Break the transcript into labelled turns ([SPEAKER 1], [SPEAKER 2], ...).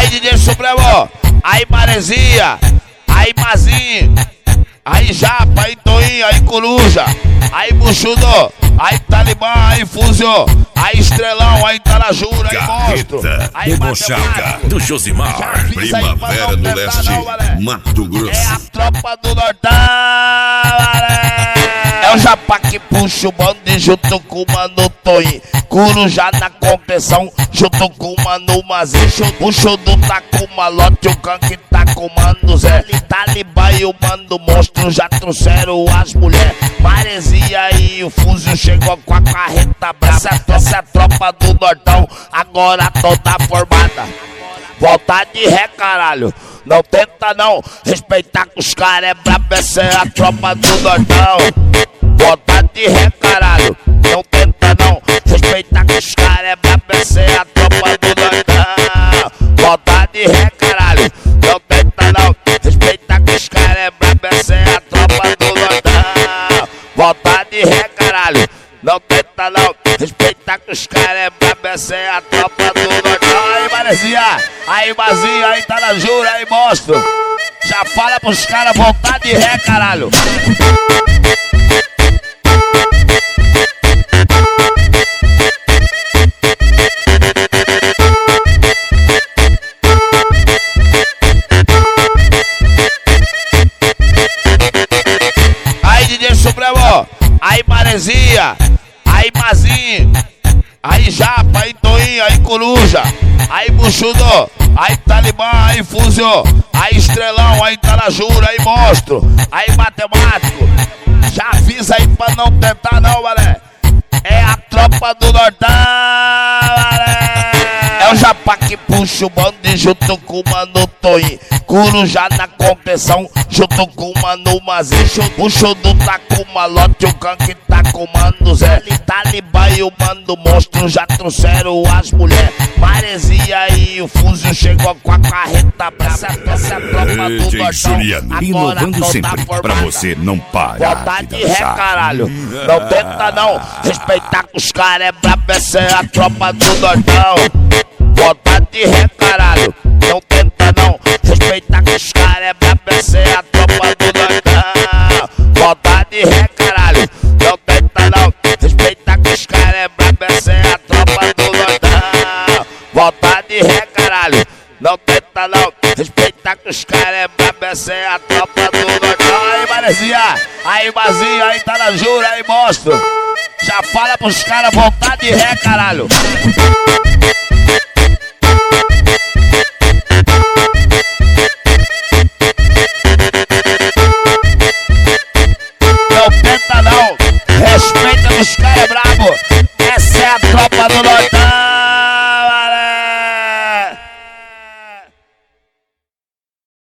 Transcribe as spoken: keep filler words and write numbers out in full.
[SPEAKER 1] D J Supremo, aí Maresia, aí Mazinho, aí Japa, aí Toinho, aí Coruja, aí Buchudo, aí Talibã, aí Fúzio, aí Estrelão, aí Talajura, aí Monstro, aí
[SPEAKER 2] Debochada do Josimar,
[SPEAKER 3] Primavera do Leste, Mato Grosso.
[SPEAKER 1] É a tropa do Nortão, é o Japa que puxa o bonde junto com o Mano Toinho, Coruja na contenção junto com o Mano Mazinho, o Chudo tá com o Malote, o Kank tá com o Mano Zé, Talibã e o Mano Monstro já trouxeram as mulheres, Maresia e o Fúzio chegou com a carreta brava. Essa é a tropa do Nortão, agora toda formada. Volta de ré, caralho, não tenta não, respeitar que os caras é brabo. Essa é a tropa do Nortão. Volta de ré, caralho, não tenta não, respeitar que os caras é brabo. Essa é a tropa do Nortão. Volta de ré, caralho, não tenta não, respeitar que os caras é brabo. Essa é a tropa do Nortão. Volta de ré, caralho, não tenta não, respeitar que os caras é brabo. Essa é a tropa do Nortão. Aí Maresia, aí Mazinho, aí Talajura, aí Monstro, já fala pros caras voltar de ré, caralho. Aí D J Supremo, aí Maresia, aí Mazinho, aí Japa, aí Toinho, aí Coruja, aí Buchudo, aí Talibã, aí Fúzio, aí Estrelão, aí Talajura, aí Monstro, aí Matemático, já avisa aí pra não tentar não, mané. É a tropa do Nortão, mané. É o Japa que puxa o bonde junto com o Mano Toinho, Coruja na contenção junto com o Mano Mazinho, o Chudo tá com o Malote, o Kank tá com o Mano Zé, Talibã e o Mano Monstro já trouxeram as mulheres, Maresia e o Fúzio chegou com a carreta brava. Essa é a tropa do
[SPEAKER 2] D J
[SPEAKER 1] Nortão,
[SPEAKER 2] Juliano,
[SPEAKER 1] agora
[SPEAKER 2] inovando
[SPEAKER 1] toda
[SPEAKER 2] sempre
[SPEAKER 1] formada.
[SPEAKER 2] pra você não parar
[SPEAKER 1] Volta
[SPEAKER 2] de
[SPEAKER 1] de ré,
[SPEAKER 2] dançar.
[SPEAKER 1] caralho, não tenta não, respeitar que os caras é brabo. Essa é a tropa do Nortão. Volta de ré, caralho, não tenta não, respeitar que os caras é brabo. Essa é a tropa do Nortão. Volta de ré, caralho, não tenta não, respeitar que os caras é brabo. Essa é a tropa do Nortão. Volta de ré, caralho, não tenta não, respeitar que os caras é brabo. Essa é a tropa do Nortão. Aí Maresia, aí Mazinho, aí Talajura, aí Monstro, já fala pros caras voltar de ré, caralho. Não tenta não, respeita que os caras é brabo. Essa é a tropa do Nortão.